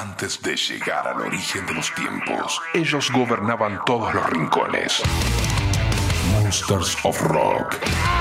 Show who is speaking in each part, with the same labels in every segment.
Speaker 1: Antes de llegar al origen de los tiempos, ellos gobernaban todos los rincones. Monsters of Rock.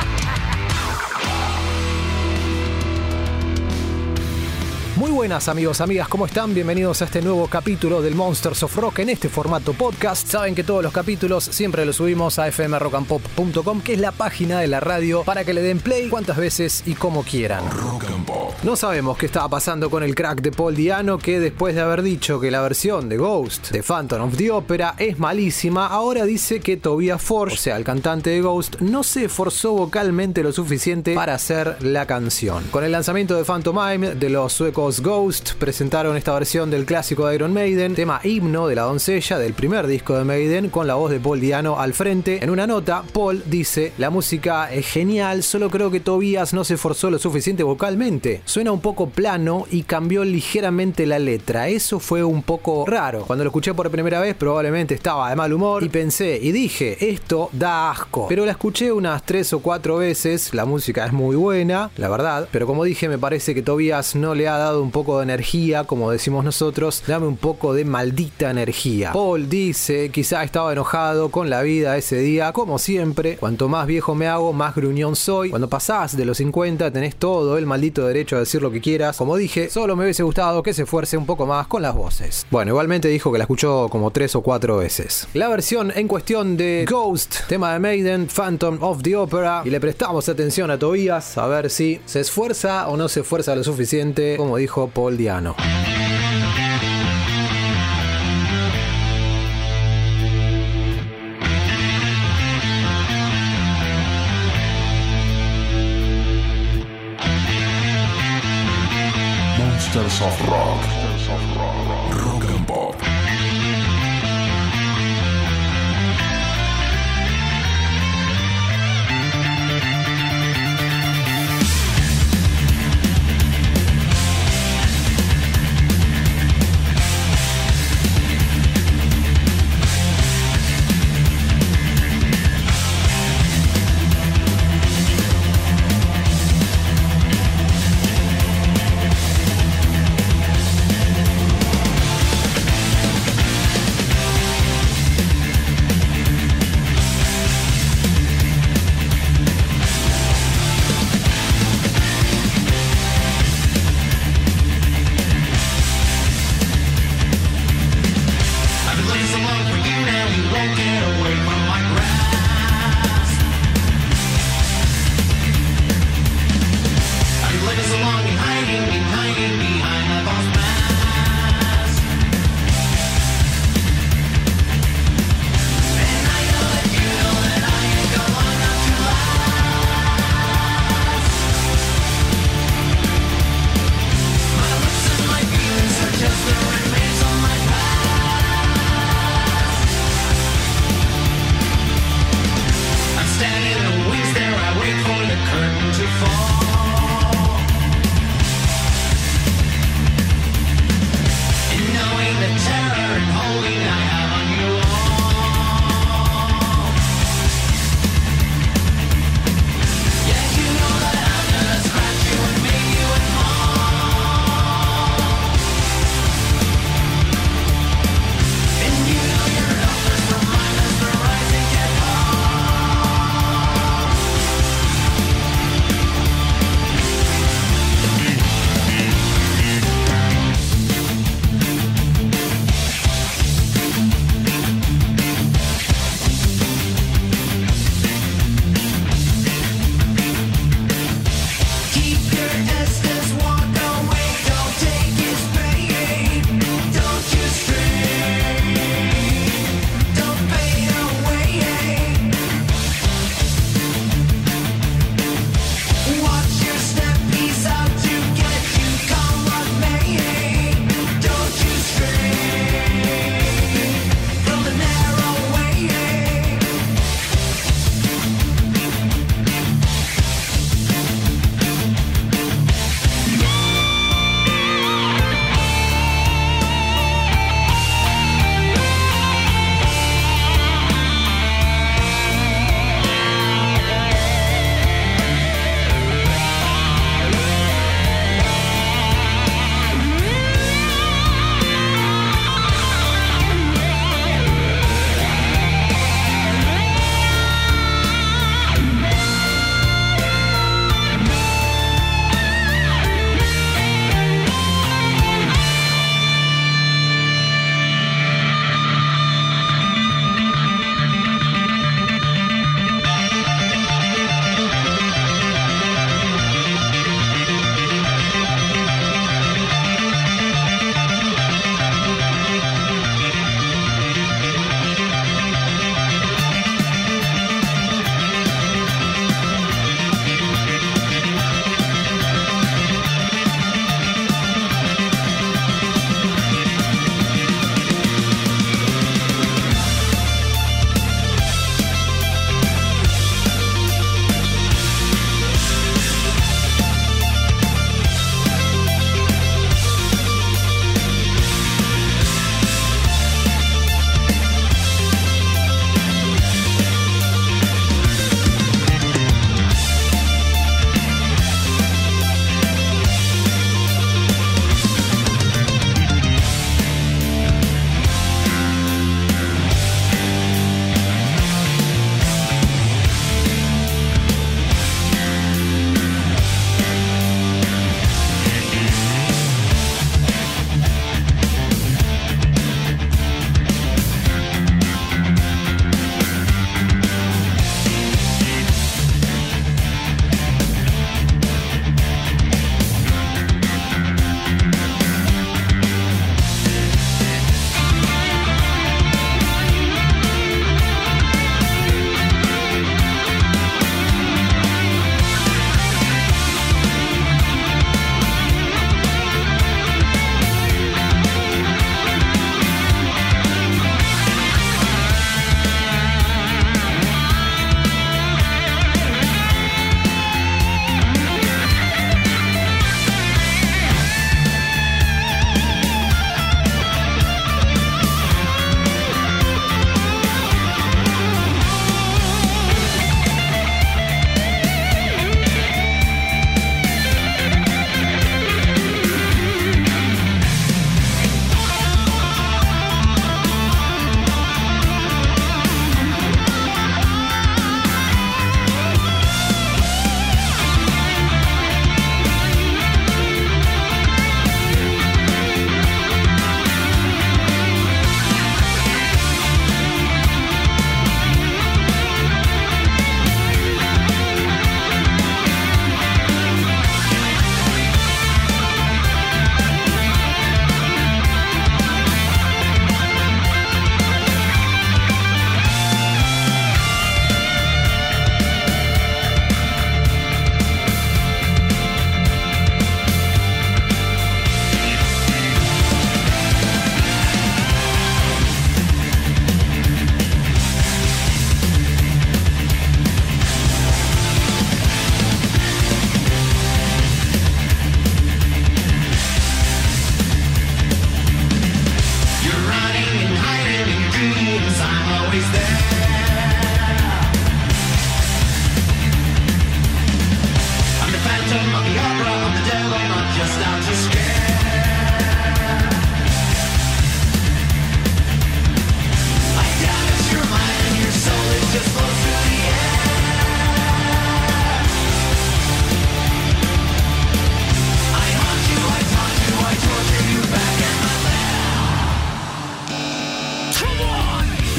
Speaker 2: Muy buenas amigos, amigas, ¿cómo están? Bienvenidos a este nuevo capítulo del Monsters of Rock en este formato podcast. Saben que todos los capítulos siempre los subimos a fmrockandpop.com, que es la página de la radio, para que le den play cuantas veces y como quieran.
Speaker 1: Rock and Pop.
Speaker 2: No sabemos qué estaba pasando con el crack de Paul Di'Anno, que después de haber dicho que la versión de Ghost de Phantom of the Opera es malísima, ahora dice que Tobias Forge, o sea el cantante de Ghost, no se esforzó vocalmente lo suficiente para hacer la canción. Con el lanzamiento de Phantomime de los suecos Ghost, presentaron esta versión del clásico de Iron Maiden, tema himno de la doncella del primer disco de Maiden, con la voz de Paul Di'Anno al frente. En una nota, Paul dice: la música es genial, solo creo que Tobias no se esforzó lo suficiente vocalmente. Suena un poco plano y cambió ligeramente la letra. Eso fue un poco raro. Cuando lo escuché por primera vez, probablemente estaba de mal humor y pensé y dije: esto da asco. Pero la escuché unas 3 o 4 veces. La música es muy buena, la verdad, pero como dije, me parece que Tobias no le ha dado un poco de energía, como decimos nosotros. Dame un poco de maldita energía. Paul dice: quizá estaba enojado con la vida ese día, como siempre. Cuanto más viejo me hago, más gruñón soy. Cuando pasás de los 50 tenés todo el maldito derecho a decir lo que quieras. Como dije, solo me hubiese gustado que se esfuerce un poco más con las voces. Bueno, igualmente dijo que la escuchó como 3 o 4 veces. La versión en cuestión de Ghost, tema de Maiden, Phantom of the Opera, y le prestamos atención a Tobias a ver si se esfuerza o no se esfuerza lo suficiente, como dijo Paul Di'Anno.
Speaker 1: Monsters of Rock. Rock and Pop.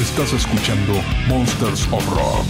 Speaker 1: Estás escuchando Monsters of Rock.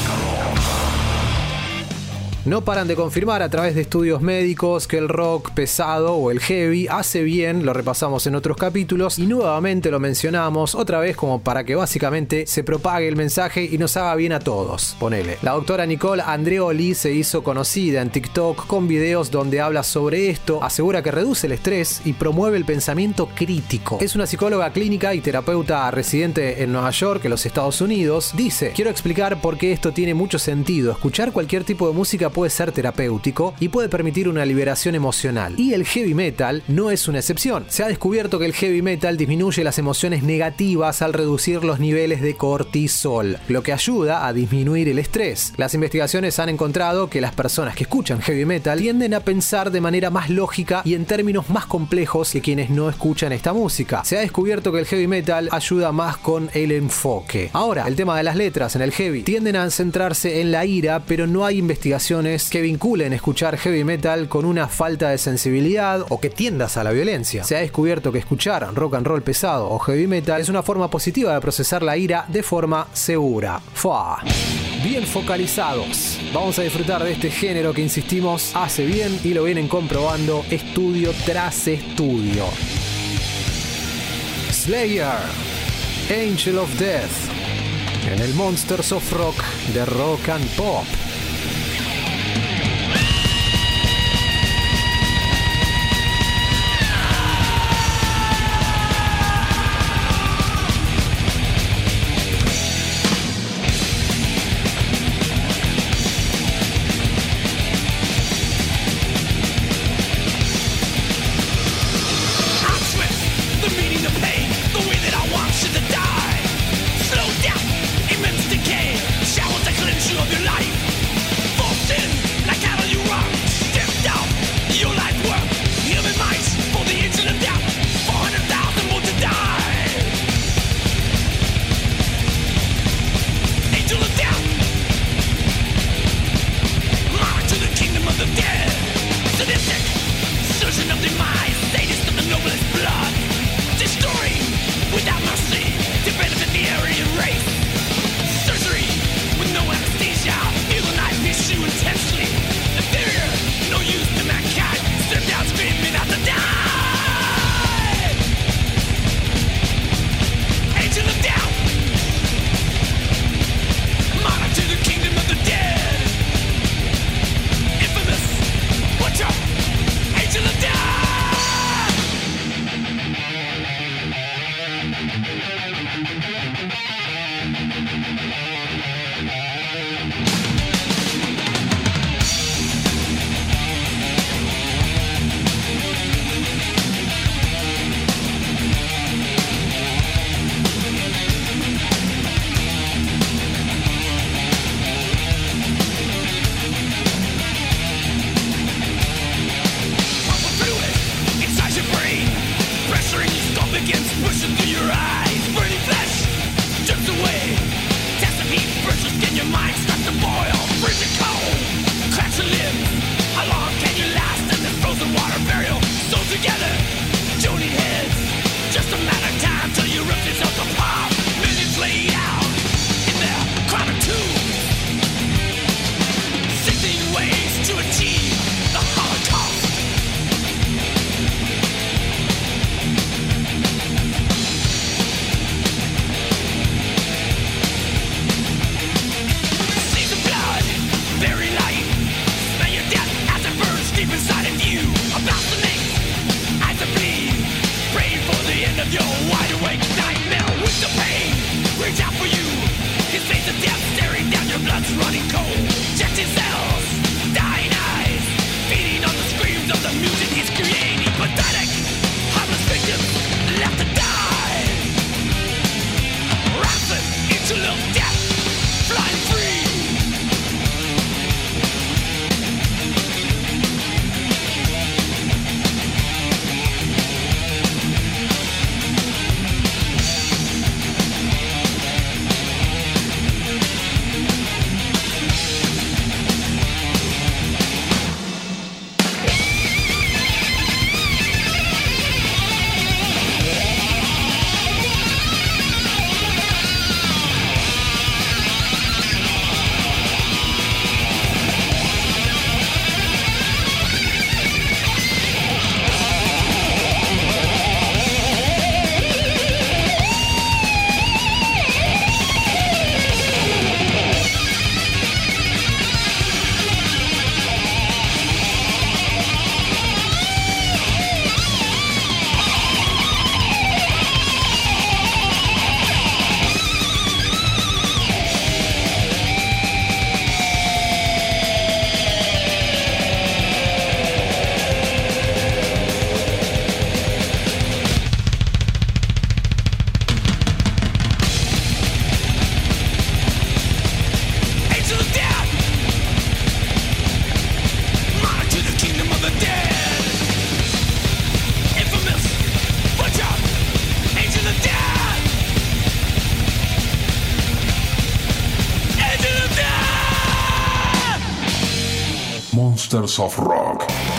Speaker 2: No paran de confirmar a través de estudios médicos que el rock pesado o el heavy hace bien, lo repasamos en otros capítulos y nuevamente lo mencionamos otra vez como para que básicamente se propague el mensaje y nos haga bien a todos. Ponele. La doctora Nicole Andreoli se hizo conocida en TikTok con videos donde habla sobre esto, asegura que reduce el estrés y promueve el pensamiento crítico. Es una psicóloga clínica y terapeuta residente en Nueva York, en los Estados Unidos. Dice: quiero explicar por qué esto tiene mucho sentido. Escuchar cualquier tipo de música puede ser terapéutico y puede permitir una liberación emocional. Y el heavy metal no es una excepción. Se ha descubierto que el heavy metal disminuye las emociones negativas al reducir los niveles de cortisol, lo que ayuda a disminuir el estrés. Las investigaciones han encontrado que las personas que escuchan heavy metal tienden a pensar de manera más lógica y en términos más complejos que quienes no escuchan esta música. Se ha descubierto que el heavy metal ayuda más con el enfoque. Ahora, el tema de las letras en el heavy tienden a centrarse en la ira, pero no hay investigaciones que vinculen escuchar heavy metal con una falta de sensibilidad o que tiendas a la violencia. Se ha descubierto que escuchar rock and roll pesado o heavy metal es una forma positiva de procesar la ira de forma segura. ¡Fua! Bien focalizados. Vamos a disfrutar de este género que, insistimos, hace bien y lo vienen comprobando estudio tras estudio. Slayer, Angel of Death, en el Monsters of Rock de Rock and Pop.
Speaker 1: Monsters of Rock.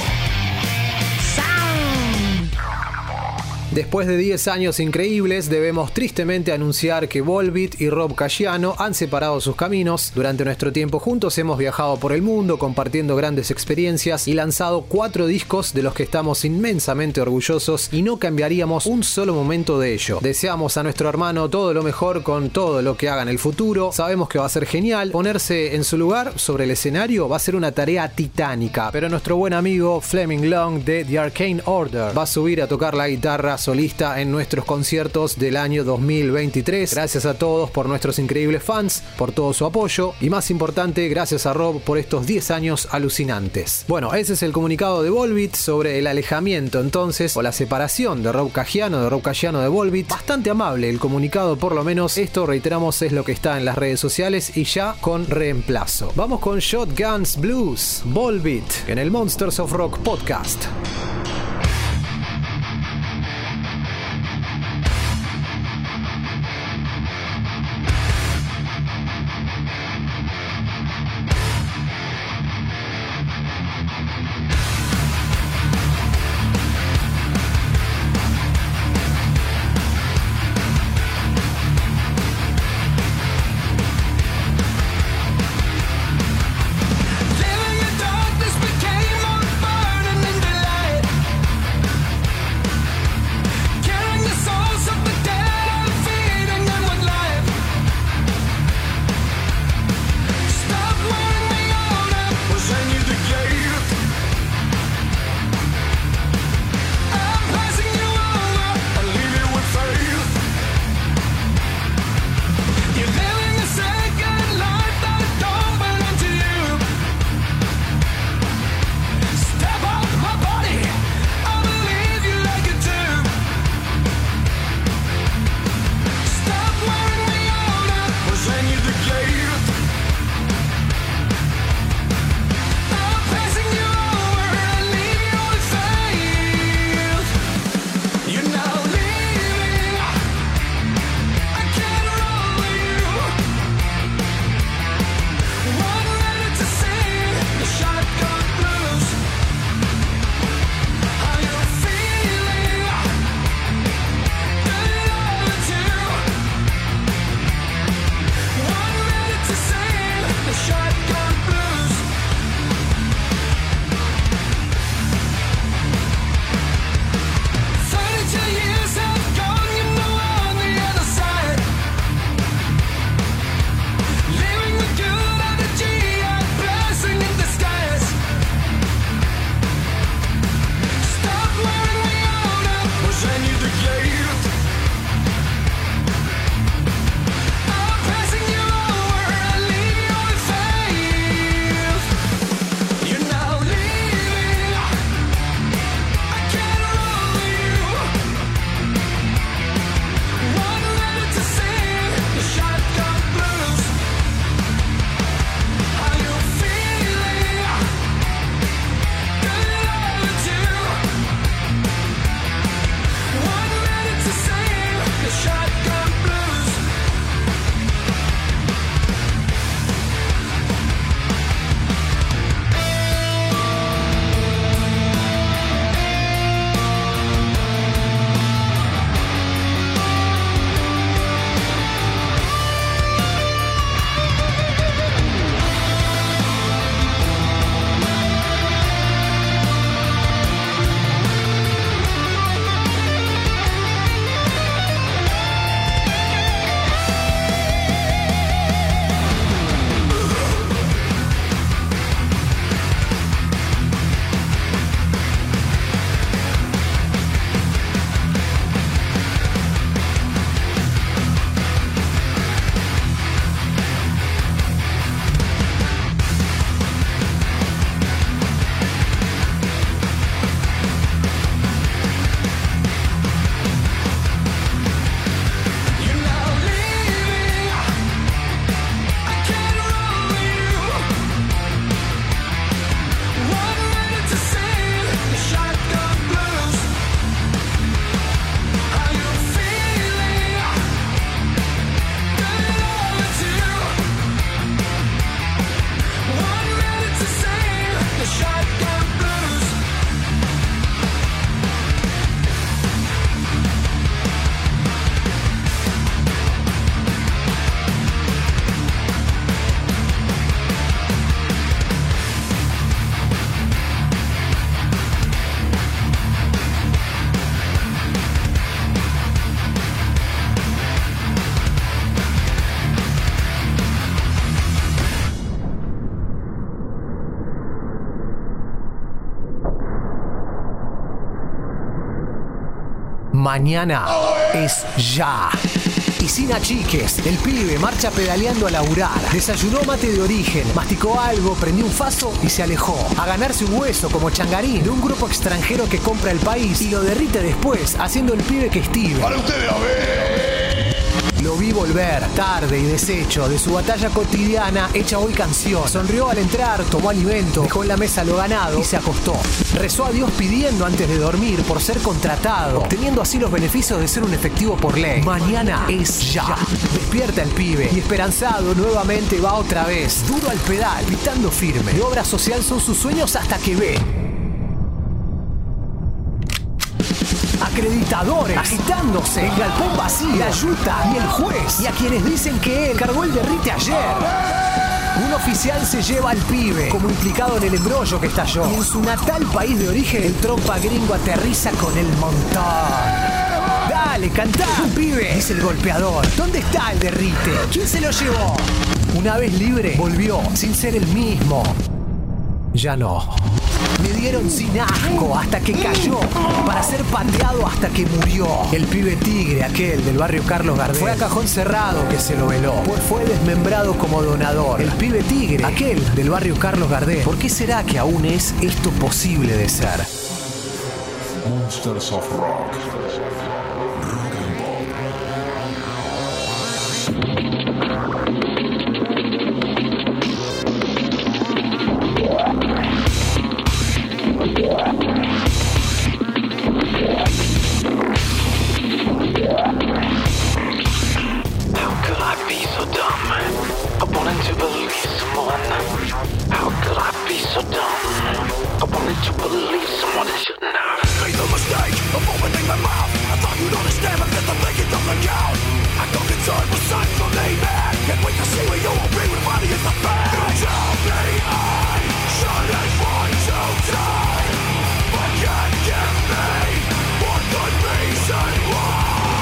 Speaker 2: Después de 10 años increíbles, debemos tristemente anunciar que Volbeat y Rob Casciano han separado sus caminos. Durante nuestro tiempo juntos hemos viajado por el mundo compartiendo grandes experiencias y lanzado 4 discos de los que estamos inmensamente orgullosos y no cambiaríamos un solo momento de ello. Deseamos a nuestro hermano todo lo mejor con todo lo que haga en el futuro. Sabemos que va a ser genial. Ponerse en su lugar sobre el escenario va a ser una tarea titánica, pero nuestro buen amigo Fleming Long de The Arcane Order va a subir a tocar la guitarra solista en nuestros conciertos del año 2023. Gracias a todos por nuestros increíbles fans, por todo su apoyo y, más importante, gracias a Rob por estos 10 años alucinantes. Bueno, ese es el comunicado de Volbeat sobre el alejamiento entonces, o la separación de Rob Casciano de Volbeat. Bastante amable el comunicado, por lo menos. Esto, reiteramos, es lo que está en las redes sociales y ya con reemplazo. Vamos con Shotguns Blues, Volbeat, en el Monsters of Rock podcast.
Speaker 3: Living in darkness became more burning in the light.
Speaker 2: Mañana es ya. Y sin achiques, el pibe marcha pedaleando a laburar. Desayunó mate de origen, masticó algo, prendió un faso y se alejó. A ganarse un hueso como changarín de un grupo extranjero que compra el país y lo derrite después, haciendo el pibe que estive.
Speaker 1: Para ustedes, a ver.
Speaker 2: Lo vi volver, tarde y deshecho, de su batalla cotidiana hecha hoy canción. Sonrió al entrar, tomó alimento, dejó en la mesa lo ganado y se acostó. Rezó a Dios pidiendo antes de dormir por ser contratado, obteniendo así los beneficios de ser un efectivo por ley. Mañana es ya. Despierta el pibe y esperanzado nuevamente va otra vez, duro al pedal, gritando firme. De obra social son sus sueños hasta que ve acreditadores agitándose, el galpón vacío, la yuta y el juez, y a quienes dicen que él cargó el derrite ayer. Un oficial se lleva al pibe como implicado en el embrollo que estalló, y en su natal país de origen el trompa gringo aterriza con el montón. Dale, cantá, pibe, dice el golpeador. ¿Dónde está el derrite? ¿Quién se lo llevó? Una vez libre, volvió sin ser el mismo. Ya no. Le dieron sin asco hasta que cayó, para ser pateado hasta que murió. El pibe tigre, aquel del barrio Carlos Gardel, fue a cajón cerrado que se lo veló, pues fue desmembrado como donador. El pibe tigre, aquel del barrio Carlos Gardel. ¿Por qué será que aún es esto posible de ser?
Speaker 1: Monsters of Rock. Rock and Pop.
Speaker 3: How could I be so dumb? I wanted to believe someone. How could I be so dumb? I wanted to believe someone I shouldn't have. Made the mistake of opening my mouth. I thought you'd understand, but then the thinking doesn't count. I got concerned with signs from me, man. Can't wait to see where you'll agree with money is the fact. You tell me I shouldn't want to die, but can't give me one good reason why.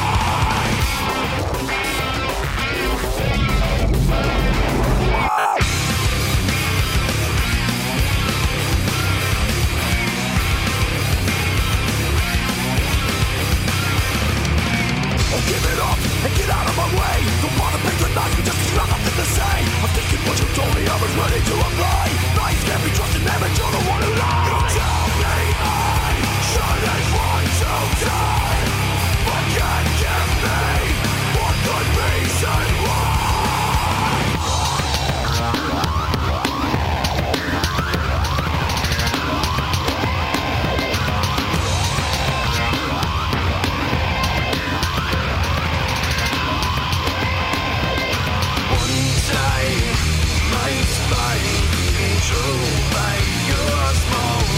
Speaker 3: Give it up and get out of my way. Don't bother patronize me just 'cause you have nothing to say. I'm thinking what you told me, I was ready to apply. Lies can't be trusted, never you're the one who lies. You tell me I shouldn't want to die, but can't give me one good reason why. True by your small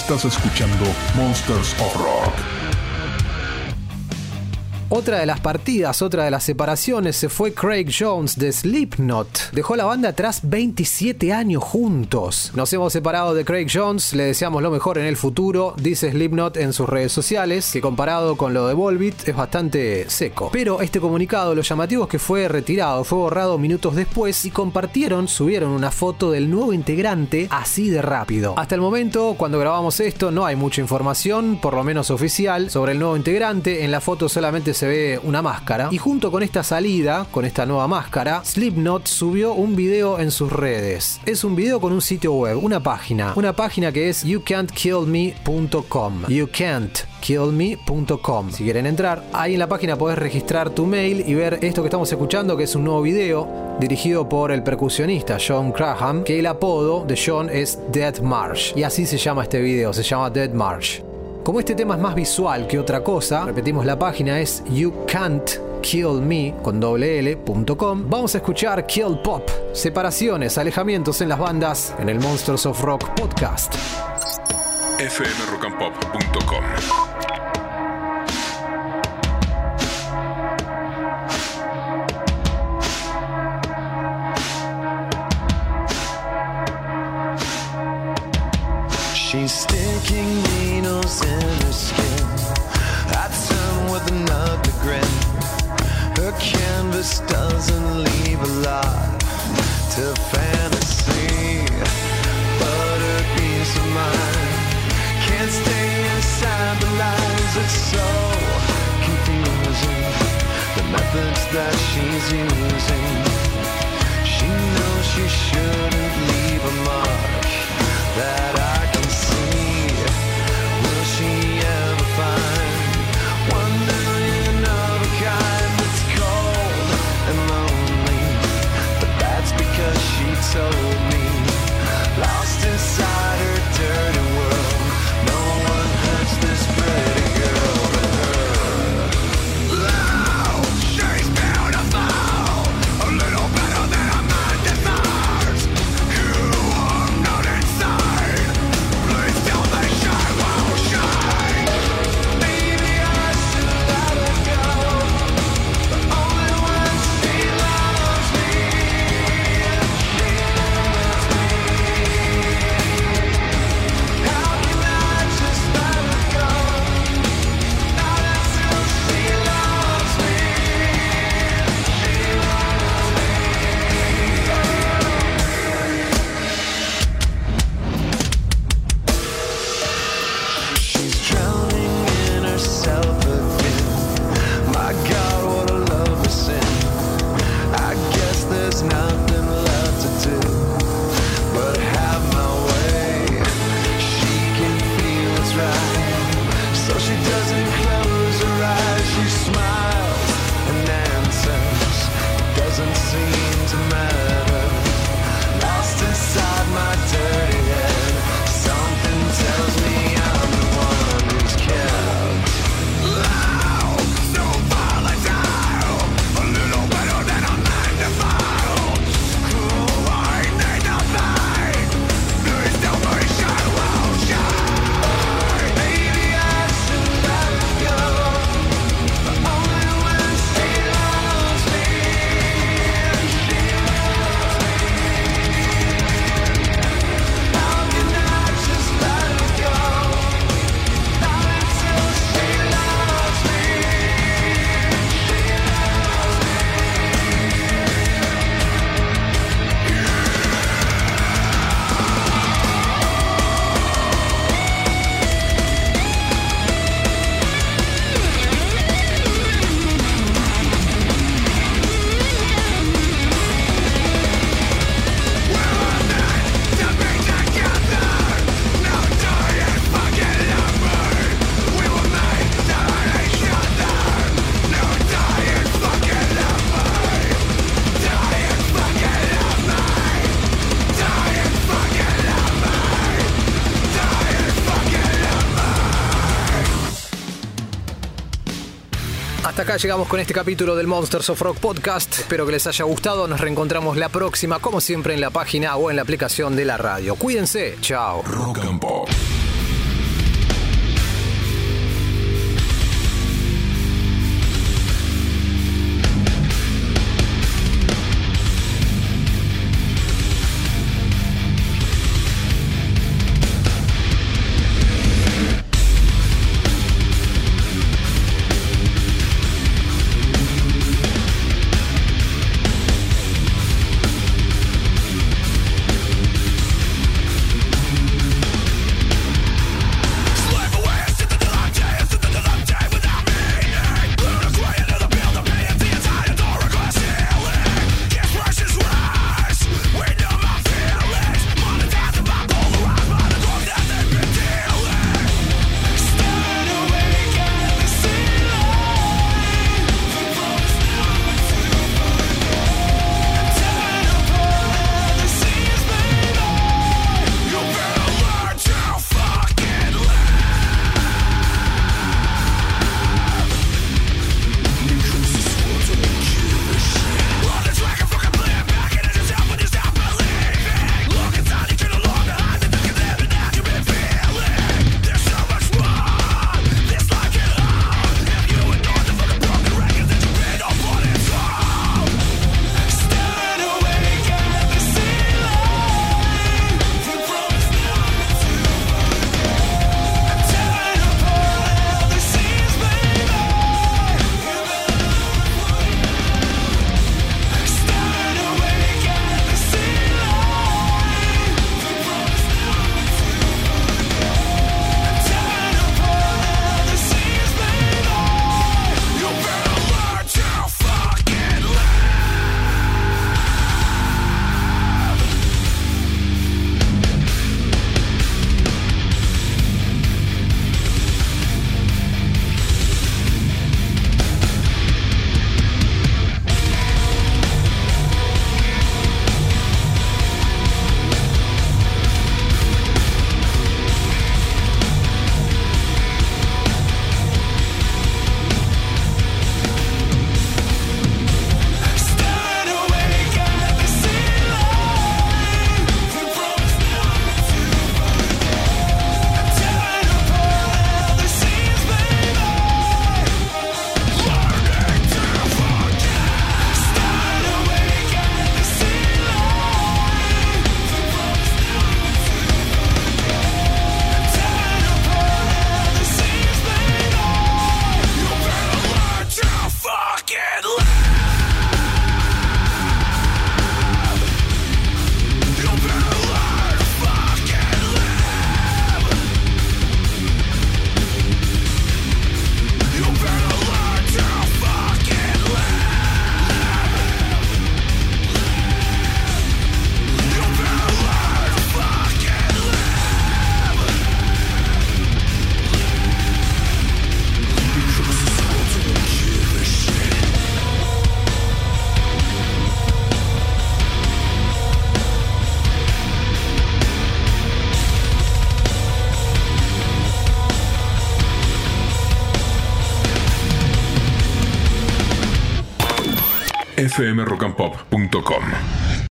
Speaker 1: Estás escuchando Monsters of Rock.
Speaker 2: Otra de las partidas, otra de las separaciones, se fue Craig Jones de Slipknot. Dejó la banda atrás 27 años juntos. Nos hemos separado de Craig Jones, le deseamos lo mejor en el futuro, dice Slipknot en sus redes sociales, que comparado con lo de Volbeat es bastante seco. Pero este comunicado, lo llamativo es que fue retirado, fue borrado minutos después y subieron una foto del nuevo integrante así de rápido. Hasta el momento, cuando grabamos esto, no hay mucha información, por lo menos oficial, sobre el nuevo integrante. En la foto solamente se ve una máscara, y junto con esta salida, con esta nueva máscara, Slipknot subió un video en sus redes. Es un video con un sitio web, una página que es youcan'tkillme.com. youcan'tkillme.com. Si quieren entrar, ahí en la página podés registrar tu mail y ver esto que estamos escuchando, que es un nuevo video dirigido por el percusionista John Graham, que el apodo de John es Dead March, y así se llama este video, se llama Dead March. Como este tema es más visual que otra cosa, repetimos, la página es youcan'tkillme.com. Vamos a escuchar Kill Pop, separaciones, alejamientos en las bandas, en el Monsters of Rock podcast.
Speaker 1: fmrockandpop.com.
Speaker 4: She's sticking needles in her skin. I turn with an ugly grin. Her canvas doesn't leave a lot to fantasy, but her peace of mind can't stay inside the lines. It's so confusing, the methods that she's using. She knows she shouldn't leave a mark that I can see. Will she ever find 1 million of a kind that's cold and lonely? But that's because she told me, lost inside her dirty world, no one hurts this pretty girl but her. Wow, she's beautiful, a little better than a man deserves. You are not insane, please tell me she won't shine. Maybe I should let her go, but only when she loves me. She loves me. How can I just let her go? Not until she loves me. She loves me. She's drowning in herself again. My God, what a lovely sin. I guess there's nothing left to do but have my way. She can feel it's right, so she doesn't close her eyes. She smiles and answers, it doesn't seem to matter. Lost inside my dirty head, something tells me I'm the one who's kept. Loud, so volatile, a little better than a man defiled. Ooh, I need nothing, please tell me she won't shine. Maybe I should let her go, but only when she loves me. She loves me. How can I just let her go? Not until she loves me. She loves me. To be together, no dying fucking lover. We were made to hurt each other. No dying fucking lover. Dying fucking lover. Dying fucking lover. Dying fucking lover.
Speaker 2: Hasta acá llegamos con este capítulo del Monsters of Rock podcast. Espero que les haya gustado. Nos reencontramos la próxima, como siempre, en la página o en la aplicación de la radio. Cuídense. Chao.
Speaker 1: Rock and Pop. fmrockandpop.com.